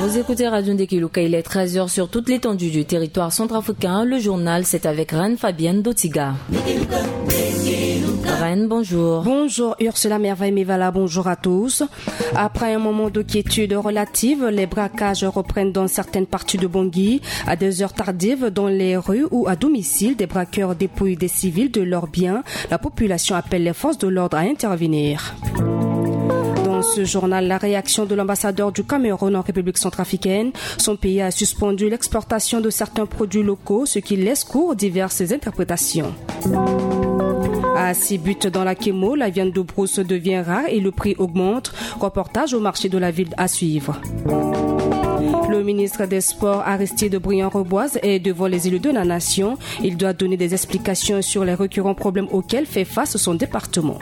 Vous écoutez Radio Ndekeluka, il est 13h sur toute l'étendue du territoire centrafricain. Le journal, c'est avec Reine Fabienne Dotiga. Reine, bonjour. Bonjour Ursula Merveille-Mevala, bonjour à tous. Après un moment de quiétude relative, les braquages reprennent dans certaines parties de Bangui. À des heures tardives, dans les rues ou à domicile, des braqueurs dépouillent des civils de leurs biens. La population appelle les forces de l'ordre à intervenir. Dans ce journal, la réaction de l'ambassadeur du Cameroun en République centrafricaine. Son pays a suspendu l'exportation de certains produits locaux, ce qui laisse cours diverses interprétations. À 6 buts dans la Kémo, la viande de brousse devient rare et le prix augmente. Reportage au marché de la ville à suivre. Le ministre des Sports, Aristide Briand-Reboise, est devant les élus de la nation. Il doit donner des explications sur les récurrents problèmes auxquels fait face son département.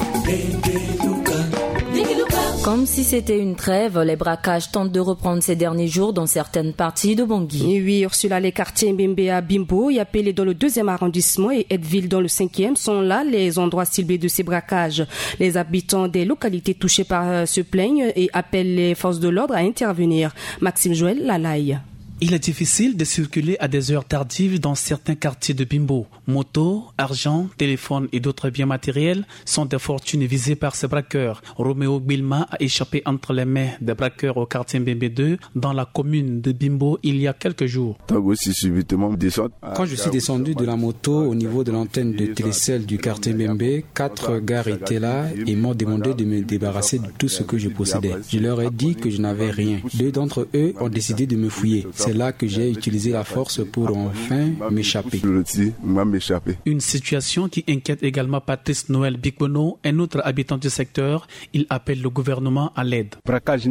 Comme si c'était une trêve, les braquages tentent de reprendre ces derniers jours dans certaines parties de Bangui. Oui, Ursula, les quartiers Mbembe à Bimbo, Yapélé dans le 2e arrondissement et Edville dans le 5e sont là les endroits ciblés de ces braquages. Les habitants des localités touchées par se plaignent et appellent les forces de l'ordre à intervenir. Maxime Joël Lalaye. Il est difficile de circuler à des heures tardives dans certains quartiers de Bimbo. Motos, argent, téléphones et d'autres biens matériels sont des fortunes visées par ces braqueurs. Roméo Bilma a échappé entre les mains des braqueurs au quartier Mbembe 2 dans la commune de Bimbo il y a quelques jours. Quand je suis descendu de la moto au niveau de l'antenne de télécell du quartier Mbembe, 4 gars étaient là et m'ont demandé de me débarrasser de tout ce que je possédais. Je leur ai dit que je n'avais rien. 2 d'entre eux ont décidé de me fouiller. C'est là que j'ai utilisé la force pour enfin m'échapper. Une situation qui inquiète également Patrice Noël Bigbono, un autre habitant du secteur. Il appelle le gouvernement à l'aide. Il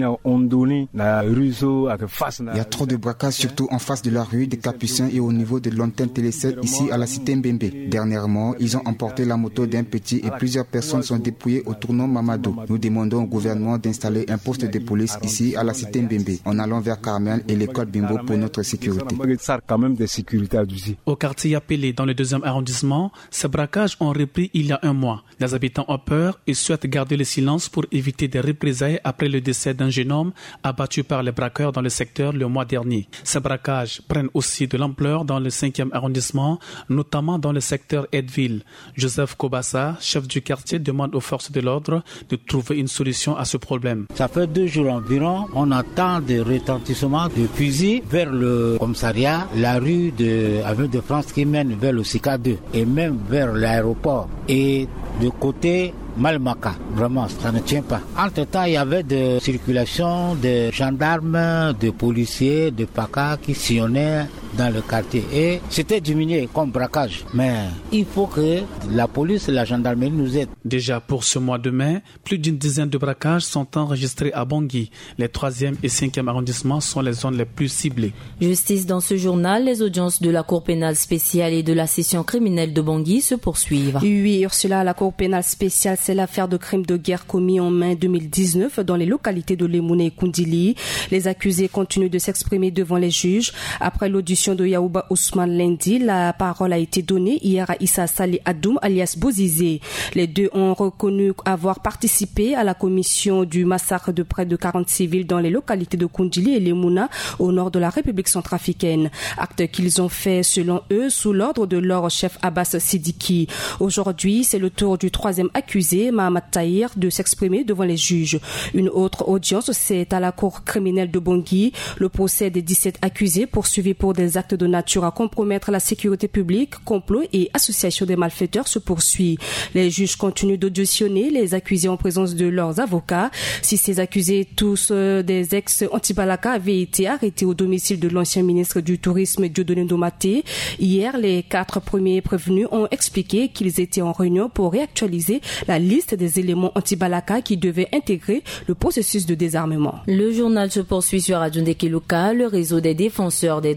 y a trop de braquages, surtout en face de la rue des Capucins et au niveau de l'antenne télécell ici à la cité Mbembe. Dernièrement, ils ont emporté la moto d'un petit et plusieurs personnes sont dépouillées au tournant Mamadou. Nous demandons au gouvernement d'installer un poste de police ici à la cité Mbembe, en allant vers Carmel et l'école Bimbo pour notre sécurité. Au quartier Yapélé, dans le 2e arrondissement, ces braquages ont repris il y a un mois. Les habitants ont peur et souhaitent garder le silence pour éviter des représailles après le décès d'un jeune homme abattu par les braqueurs dans le secteur le mois dernier. Ces braquages prennent aussi de l'ampleur dans le 5e arrondissement, notamment dans le secteur Edville. Joseph Kobassa, chef du quartier, demande aux forces de l'ordre de trouver une solution à ce problème. Ça fait 2 jours environ, on attend des retentissements de fusils vers le commissariat, la rue de Avenue de France qui mène vers le CK2 et même vers l'aéroport et de côté Malmaka. Vraiment, ça ne tient pas. Entre-temps, il y avait de circulation de gendarmes, de policiers, de PACA qui sillonnaient dans le quartier et c'était diminué comme braquage. Mais il faut que la police et la gendarmerie nous aident. Déjà pour ce mois de mai, plus d'une dizaine de braquages sont enregistrés à Bangui. Les 3e et 5e arrondissements sont les zones les plus ciblées. Justice dans ce journal, les audiences de la Cour pénale spéciale et de la session criminelle de Bangui se poursuivent. Oui, Ursula, la Cour pénale spéciale, c'est l'affaire de crimes de guerre commis en mai 2019 dans les localités de Lemouné et Koundili. Les accusés continuent de s'exprimer devant les juges. Après l'audition de Yaouba Ousmane lundi, la parole a été donnée hier à Issa Salih Adoum alias Bozizé. Les deux ont reconnu avoir participé à la commission du massacre de près de 40 civils dans les localités de Koundili et Lemouna au nord de la République centrafricaine. Acte qu'ils ont fait selon eux sous l'ordre de leur chef Abbas Sidiki. Aujourd'hui, c'est le tour du 3e accusé, Mahamad Tahir, de s'exprimer devant les juges. Une autre audience, c'est à la cour criminelle de Bangui. Le procès des 17 accusés poursuivis pour des actes de nature à compromettre la sécurité publique, complot et association des malfaiteurs se poursuit. Les juges continuent d'auditionner les accusés en présence de leurs avocats. Si ces accusés, tous des ex-Antibalaka, avaient été arrêtés au domicile de l'ancien ministre du Tourisme Dieudonné Ndomaté, hier, les 4 premiers prévenus ont expliqué qu'ils étaient en réunion pour réactualiser la liste des éléments anti-Balaka qui devaient intégrer le processus de désarmement. Le journal se poursuit sur Radio Ndekeluka. Le réseau des défenseurs des droits humains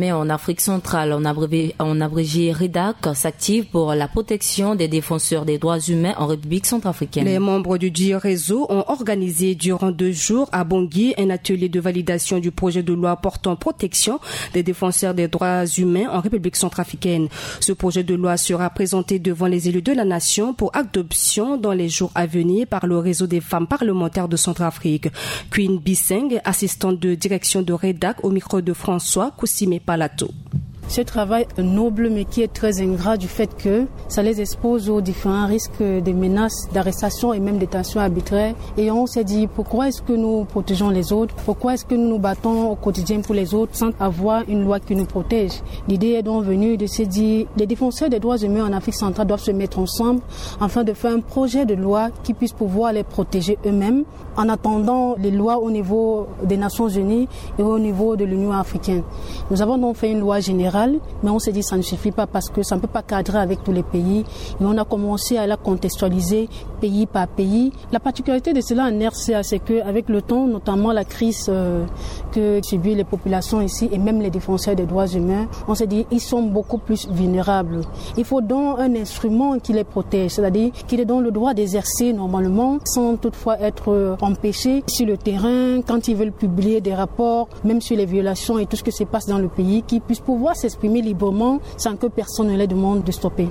humains en Afrique centrale, en abrégé REDAC, s'active pour la protection des défenseurs des droits humains en République centrafricaine. Les membres du dit réseau ont organisé durant 2 jours à Bangui un atelier de validation du projet de loi portant protection des défenseurs des droits humains en République centrafricaine. Ce projet de loi sera présenté devant les élus de la nation pour adoption dans les jours à venir par le réseau des femmes parlementaires de Centrafrique. Queen Bisseng, assistante de direction de REDAC au micro de François Koussime Palato. Ce travail noble mais qui est très ingrat du fait que ça les expose aux différents risques de menaces, d'arrestation et même de détention arbitraire. Et on s'est dit pourquoi est-ce que nous protégeons les autres, pourquoi est-ce que nous nous battons au quotidien pour les autres sans avoir une loi qui nous protège. L'idée est donc venue de se dire les défenseurs des droits humains en Afrique centrale doivent se mettre ensemble afin de faire un projet de loi qui puisse pouvoir les protéger eux-mêmes en attendant les lois au niveau des Nations Unies et au niveau de l'Union africaine. Nous avons donc fait une loi générale, mais on s'est dit que ça ne suffit pas parce que ça ne peut pas cadrer avec tous les pays. Et on a commencé à la contextualiser pays par pays. La particularité de cela en RCA, c'est qu'avec le temps, notamment la crise que subissent les populations ici et même les défenseurs des droits humains, on s'est dit qu'ils sont beaucoup plus vulnérables. Il faut donc un instrument qui les protège, c'est-à-dire qui les donne le droit d'exercer normalement sans toutefois être empêchés sur le terrain quand ils veulent publier des rapports, même sur les violations et tout ce qui se passe dans le pays, qu'ils puissent pouvoir s'exprimer librement sans que personne ne les demande de stopper.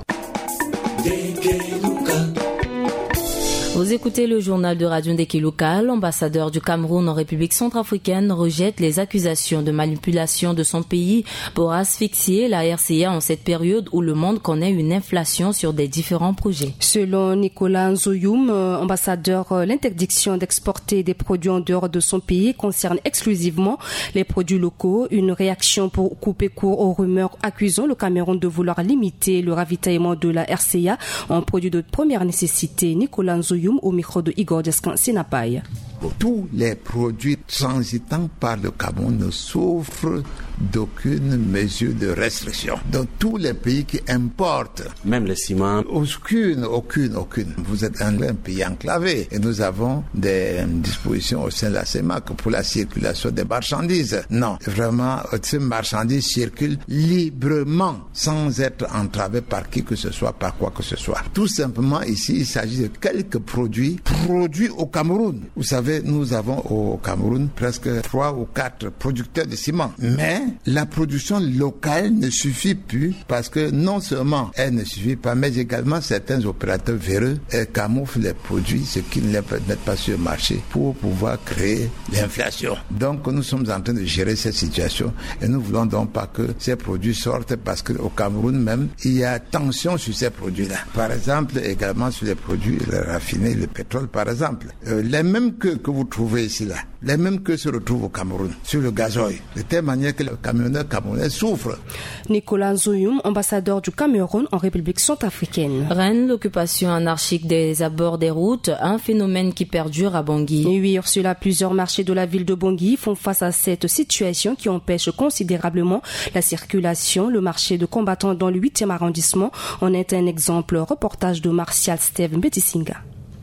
Vous écoutez le journal de Radio Ndeki Local. L'ambassadeur du Cameroun en République centrafricaine rejette les accusations de manipulation de son pays pour asphyxier la RCA en cette période où le monde connaît une inflation sur des différents projets. Selon Nicolas Nzoyoum, ambassadeur, l'interdiction d'exporter des produits en dehors de son pays concerne exclusivement les produits locaux. Une réaction pour couper court aux rumeurs accusant le Cameroun de vouloir limiter le ravitaillement de la RCA en produits de première nécessité. Nicolas Nzoyoum au micro de Igor Descan Sinapaï. Tous les produits transitant par le Cameroun ne souffrent d'aucune mesure de restriction. Dans tous les pays qui importent, même les ciments, aucune. Vous êtes un pays enclavé et nous avons des dispositions au sein de la CEMAC pour la circulation des marchandises. Non, vraiment, ces marchandises circulent librement sans être entravées par qui que ce soit, par quoi que ce soit. Tout simplement ici, il s'agit de quelques produits au Cameroun. Vous savez, nous avons au Cameroun presque 3 ou 4 producteurs de ciment. Mais la production locale ne suffit plus parce que non seulement elle ne suffit pas, mais également certains opérateurs véreux camouflent les produits, ce qui ne les permet pas sur le marché pour pouvoir créer l'inflation. Donc nous sommes en train de gérer cette situation et nous ne voulons donc pas que ces produits sortent parce qu'au Cameroun même, il y a tension sur ces produits-là. Par exemple, également sur les produits raffinés, le pétrole par exemple. Les mêmes que vous trouvez ici là, les mêmes que se retrouvent au Cameroun, sur le gazoil, de telle manière que le camionneur camerounais souffre. Nicolas Nzoyoum, ambassadeur du Cameroun en République centrafricaine. Rennes, l'occupation anarchique des abords des routes, un phénomène qui perdure à Bangui. Et oui, Ursula, plusieurs marchés de la ville de Bangui font face à cette situation qui empêche considérablement la circulation. Le marché de combattants dans le 8e arrondissement en est un exemple. Reportage de Martial Steve Mbetisinga.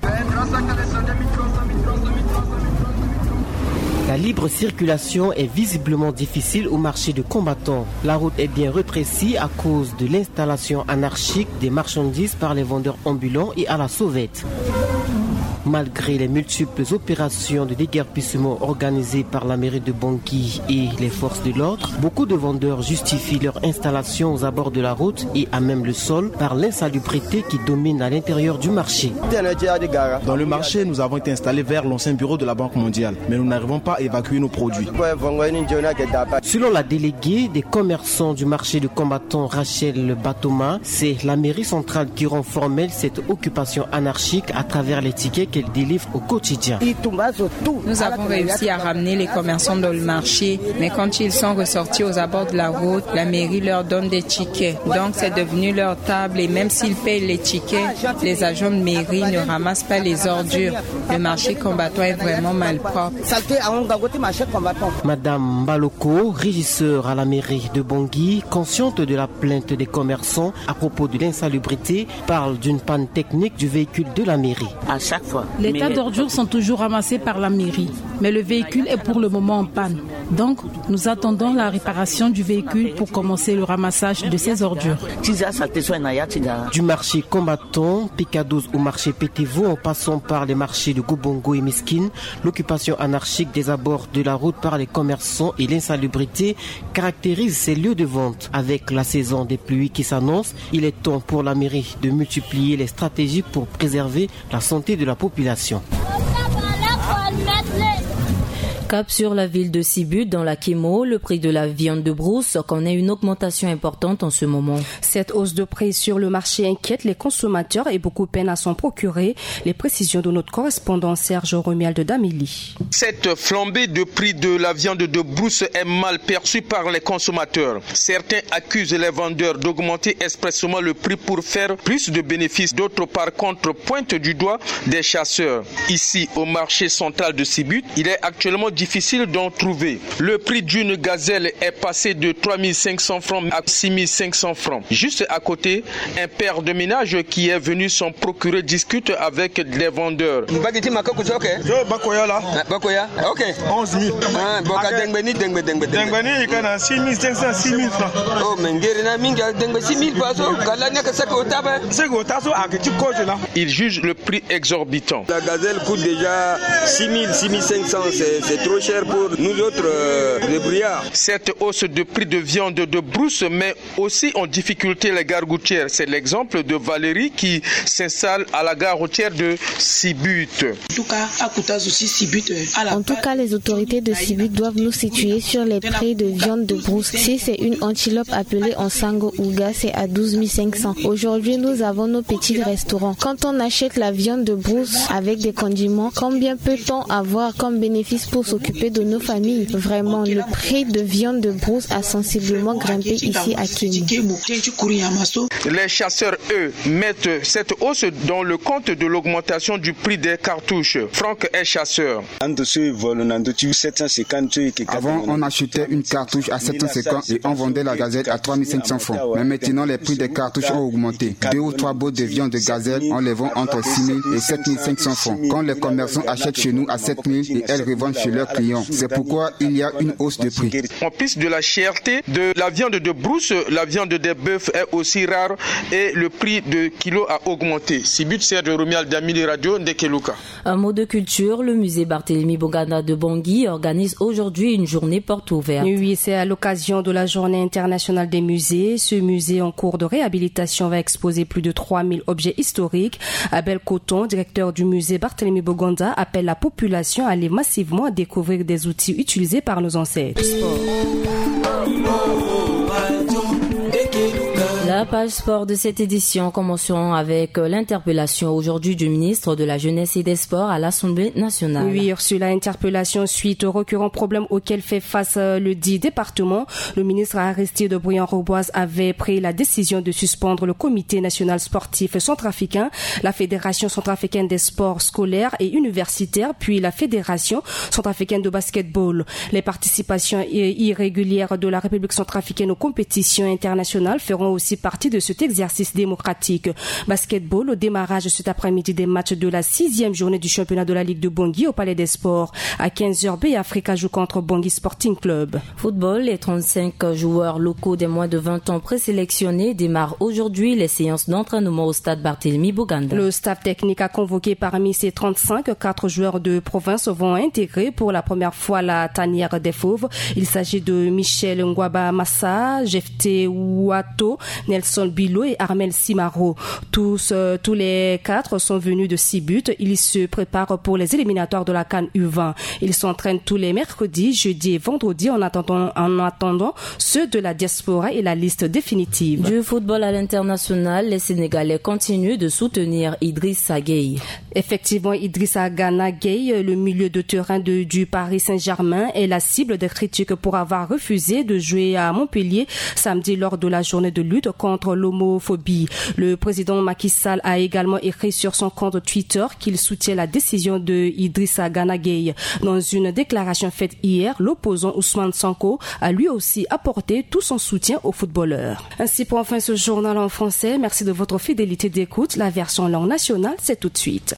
La libre circulation est visiblement difficile au marché de combattants. La route est bien rétrécie à cause de l'installation anarchique des marchandises par les vendeurs ambulants et à la sauvette. Malgré les multiples opérations de déguerpissement organisées par la mairie de Bangui et les forces de l'ordre, beaucoup de vendeurs justifient leur installation aux abords de la route et à même le sol par l'insalubrité qui domine à l'intérieur du marché. Dans le marché, nous avons été installés vers l'ancien bureau de la Banque mondiale, mais nous n'arrivons pas à évacuer nos produits. Selon la déléguée des commerçants du marché de combattants Rachel Batoma, c'est la mairie centrale qui rend formelle cette occupation anarchique à travers les tickets qu'elle délivre au quotidien. Nous avons réussi à ramener les commerçants dans le marché, mais quand ils sont ressortis aux abords de la route, la mairie leur donne des tickets. Donc c'est devenu leur table et même s'ils payent les tickets, les agents de mairie ne ramassent pas les ordures. Le marché combattant est vraiment malpropre. Madame Baloko, régisseur à la mairie de Bangui, consciente de la plainte des commerçants à propos de l'insalubrité, parle d'une panne technique du véhicule de la mairie. À chaque fois. Les tas d'ordures sont toujours ramassés par la mairie, mais le véhicule est pour le moment en panne. Donc, nous attendons la réparation du véhicule pour commencer le ramassage de ces ordures. Du marché combattant, Picados au marché Pétévo, en passant par les marchés de Gobongo et Miskine, l'occupation anarchique des abords de la route par les commerçants et l'insalubrité caractérisent ces lieux de vente. Avec la saison des pluies qui s'annonce, il est temps pour la mairie de multiplier les stratégies pour préserver la santé de la population. Cap sur la ville de Sibut, dans la Kémo, le prix de la viande de brousse connaît une augmentation importante en ce moment. Cette hausse de prix sur le marché inquiète les consommateurs et beaucoup peinent à s'en procurer. Les précisions de notre correspondant Serge Romial de Damili. Cette flambée de prix de la viande de brousse est mal perçue par les consommateurs. Certains accusent les vendeurs d'augmenter expressément le prix pour faire plus de bénéfices. D'autres, par contre, pointent du doigt des chasseurs. Ici, au marché central de Sibut, il est actuellement difficile d'en trouver. Le prix d'une gazelle est passé de 3 500 francs à 6 500 francs. Juste à côté, un père de ménage qui est venu s'en procurer discute avec les vendeurs. 11 000. Dengbeni, 6 500, 6 000 francs. Oh, il juge le prix exorbitant. La gazelle coûte déjà 6 000, 6 500, c'est trop cher pour nous autres débrouillards. Cette hausse de prix de viande de brousse met aussi en difficulté les gares routières. C'est l'exemple de Valérie qui s'installe à la gare routière de Sibut. En tout cas, les autorités de Sibut doivent nous situer sur les prix de viande de brousse. Si c'est une antilope appelée Onsango Ouga, c'est à 12 500. Aujourd'hui, nous avons nos petits restaurants. Quand on achète la viande de brousse avec des condiments, combien peut-on avoir comme bénéfice pour s'occuper de nos familles? Vraiment, le prix de viande de brousse a sensiblement grimpé ici à Kémo. Les chasseurs, eux, mettent cette hausse dans le compte de l'augmentation du prix des cartouches. Franck est chasseur. Avant, on achetait une cartouche à 750 et on vendait la gazelle à 3 500 francs. Mais maintenant, les prix des cartouches ont augmenté. 2 ou 3 bottes de viande de gazelle, on les vend entre 6 000 et 7 500 francs. Quand les commerçants achètent chez nous à 7 000 et elles revendent chez leurs clients. C'est pourquoi il y a une hausse de prix. En plus de la cherté de la viande de brousse, la viande des bœufs est aussi rare et le prix de kilo a augmenté. Sibut, Serge Romial d'Amili Radio, Ndekeluka. Un mot de culture, le musée Barthélemy Boganda de Bangui organise aujourd'hui une journée porte ouverte. Oui, c'est à l'occasion de la journée internationale des musées. Ce musée en cours de réhabilitation va exposer plus de 3000 objets historiques. Abel Coton, directeur du musée Barthélemy Boganda, appelle la population à aller massivement découvrir des outils utilisés par nos ancêtres. La page sport de cette édition, commençons avec l'interpellation aujourd'hui du ministre de la Jeunesse et des Sports à l'Assemblée nationale. Oui, sur la interpellation suite aux récurrents problèmes auxquels fait face le dit département, le ministre Aristide Bouillon-Roboise avait pris la décision de suspendre le Comité national sportif centrafricain, la Fédération centrafricaine des sports scolaires et universitaires, puis la Fédération centrafricaine de basketball. Les participations irrégulières de la République centrafricaine aux compétitions internationales feront aussi partie de cet exercice démocratique. Basketball, au démarrage cet après-midi des matchs de la 6e journée du championnat de la Ligue de Bangui au Palais des Sports. À 15h, Bay Africa joue contre Bangui Sporting Club. Football, les 35 joueurs locaux des moins de 20 ans présélectionnés démarrent aujourd'hui les séances d'entraînement au stade Barthélemy Boganda. Le staff technique a convoqué parmi ces 35, 4 joueurs de province vont intégrer pour la première fois la tanière des Fauves. Il s'agit de Michel Ngwaba Massa, Jefté Ouato, Nelson Bilo et Armel Simaro. Tous les 4 sont venus de Sibut. Ils se préparent pour les éliminatoires de la CAN U20. Ils s'entraînent tous les mercredis, jeudis et vendredis en attendant ceux de la diaspora et la liste définitive. Du football à l'international, les Sénégalais continuent de soutenir Idrissa Gueye. Effectivement, Idrissa Gana Gueye, le milieu de terrain du Paris Saint-Germain, est la cible des critiques pour avoir refusé de jouer à Montpellier samedi lors de la journée de lutte contre l'homophobie. Le président Macky Sall a également écrit sur son compte Twitter qu'il soutient la décision de Idrissa Gana Gueye. Dans une déclaration faite hier, l'opposant Ousmane Sonko a lui aussi apporté tout son soutien aux footballeurs. Ainsi pour enfin ce journal en français. Merci de votre fidélité d'écoute. La version langue nationale, c'est tout de suite.